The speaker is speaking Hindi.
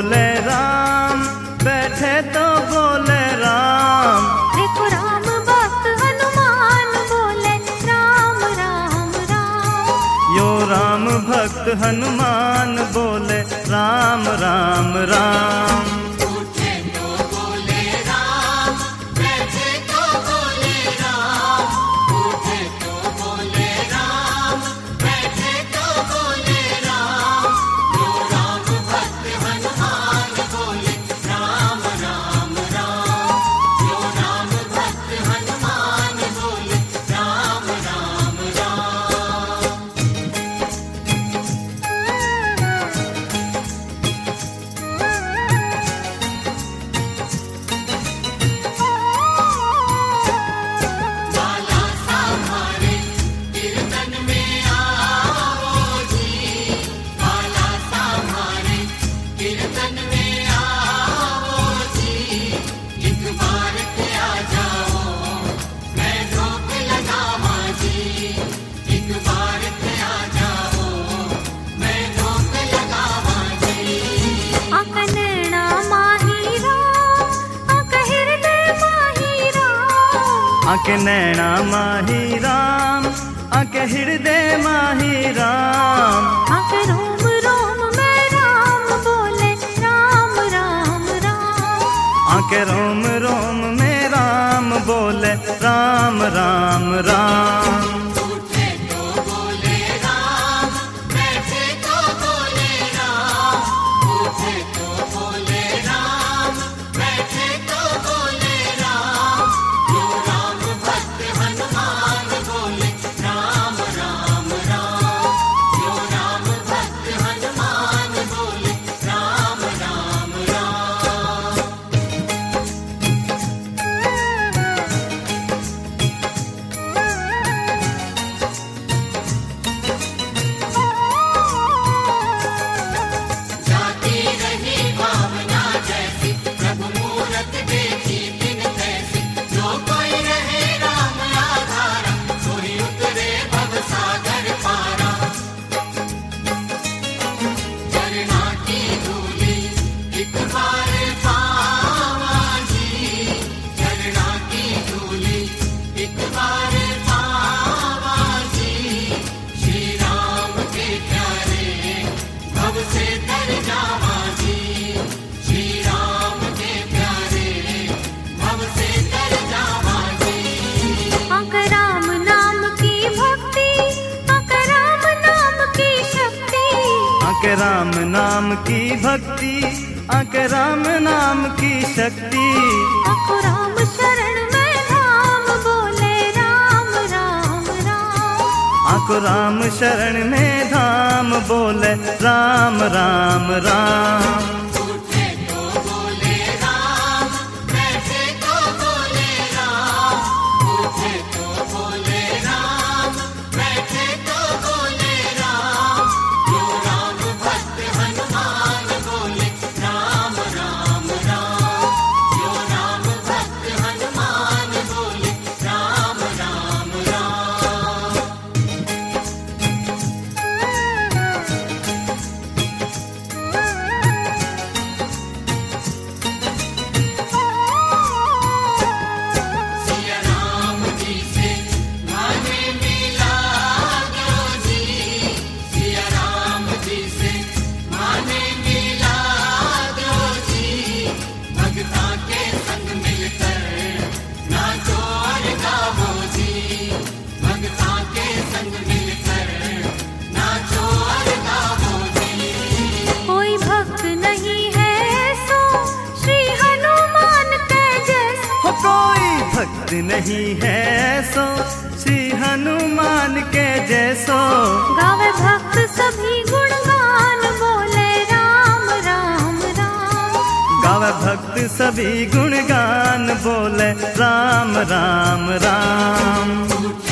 बोले राम, बैठे तो बोले राम। देखो राम भक्त हनुमान बोले राम राम राम। यो राम भक्त हनुमान बोले राम राम राम। उठे तो बोले राम, बैठे तो बोले राम। उठे तो बोले राम, बैठे तो बोले राम। यो राम भक्त हनुमान बोले राम राम राम। यो राम भक्त हनुमान बोले राम राम राम। बाला सामारे कीर्तन में आओ जी। बाला सामारे कीर्तन में आओ जी। एक बार क्या जाओ, मैं रोक लगावा जी। एक बार क्या जाओ, मैं रोक लगावा जी। आंख नैना माही राम, आंख हृदय माही राम। आंख नैना माही राम, आंख हृदय माही राम। आंख रोम रोम में राम बोले राम राम राम। आंख रोम रोम में राम बोले राम राम राम। उठे तो बोले राम, बैठे तो बोले राम। उठे तो बोले राम, बैठे तो बोले राम। यो राम भक्त हनुमान बोले राम राम राम। यो राम भक्त हनुमान बोले राम राम राम। जाती रही भावना जैसी, प्रभु मूरत देखी बिन कैसी। जो कोई रहे राम आधारा, सोई उतरे भव सागर पारा। चरणा की धूली एक बार पावा जी। चरणा की धूली एक बार पावा जी। श्री राम के प्यारे भव से तर जावा जी। श्री राम के प्यारे भव से तर जावा जी। आंख राम नाम की भक्ति, आंख राम नाम की शक्ति। आंख राम नाम की भक्ति, आंख राम नाम की शक्ति। आंख राम शरण में धाम बोले राम राम राम। आंख राम शरण में धाम बोले राम राम राम। उठे तो बोले राम, बैठे तो बोले राम। उठे तो बोले राम, बैठे तो बोले राम। यो राम भक्त हनुमान बोले राम राम राम। यो राम भक्त हनुमान बोले राम राम राम। सिया राम जी से माने मिला दो जी। सिया राम जी से माने मिला दो जी। भगता के संग मिलकर नाचो और गावो जी। भगता के संग मिलकर नाचो और गावो जी। कोई भक्त नहीं है सो श्री हनुमान के जैसा। हो कोई भक्त नहीं है सो श्री हनुमान के जैसो। गावे भक्त सभी गुणगान बोले राम राम राम। गावे भक्त सभी गुणगान बोले राम राम राम। उठे